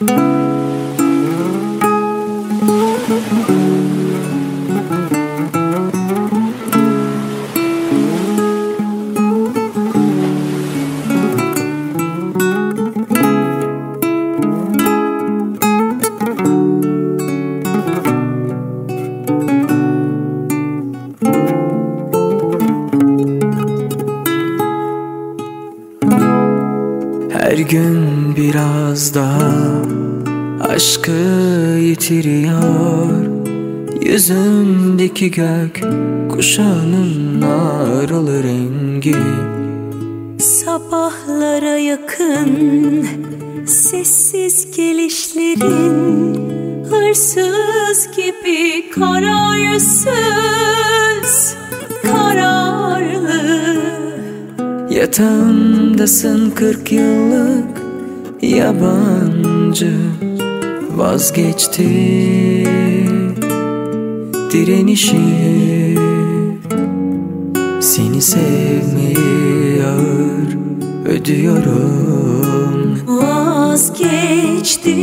Her gün biraz daha aşkı yitiriyor. Yüzündeki gök kuşağının ağrılı rengi. Sabahlara yakın sessiz gelişlerin, hırsız gibi kararsız, kararlı. Yatağındasın 40 yıllık yabancı, vazgeçti direnişi. Seni sevmeyi ağır ödüyorum. Vazgeçti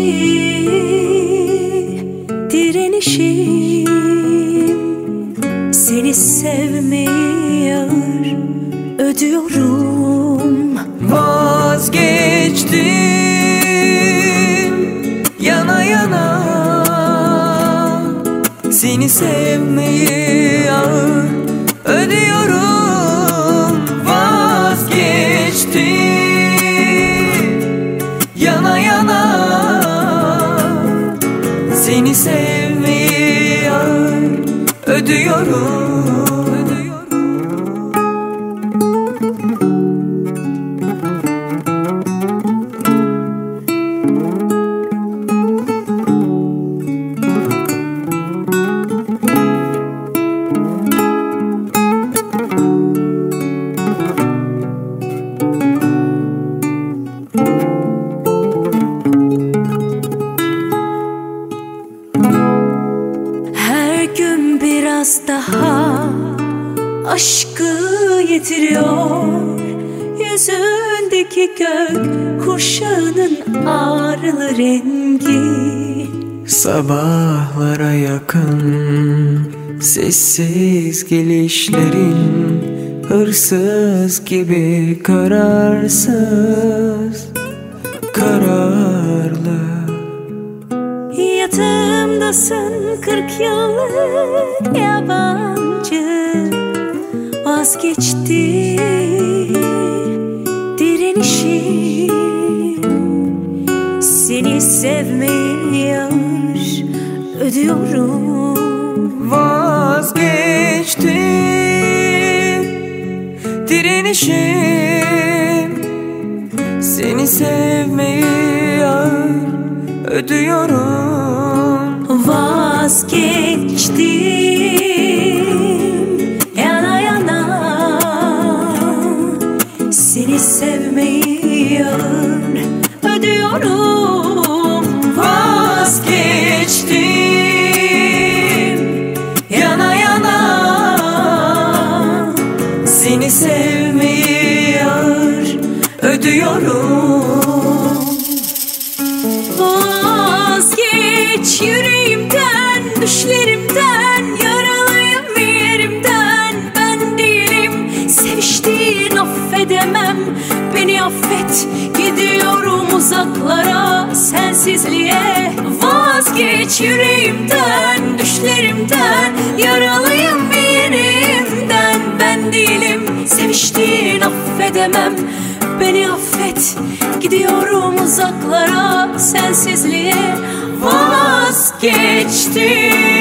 direnişim, seni sevmeyi ağır ödüyorum. Vazgeçtim yana yana, seni sevmeyi ağır ödüyorum. Vazgeçtim yana yana, seni sevmeyi ağır ödüyorum. Her gün biraz daha aşkı yitiriyor. Yüzündeki gök kuşağının ağrılı rengi. Sabahlara yakın sessiz gelişlerin, hırsız gibi kararsız, kararlı. Yatağımdasın 40 yıllık yabancı, vazgeçti direnişim, seni sevmeyi ağır ödüyorum. Vazgeçti direnişim, seni sevmeyi ağır ödüyorum. Vazgeçtim yana yana, seni sevmeyi ağır ödüyorum. Vazgeçtim yana yana, seni sevmeyi ağır ödüyorum. Vazgeç yüreğimden, düşlerimden, yaralıyım yerimden. Ben değilim seviştiğin, affedemem, beni affet. Gidiyorum uzaklara, sensizliğe. Vazgeç yüreğimden, düşlerimden, yaralıyım yerimden. Ben değilim seviştiğin, affedemem, beni affet. Gidiyorum uzaklara, sensizliğe. Vazgeçtim.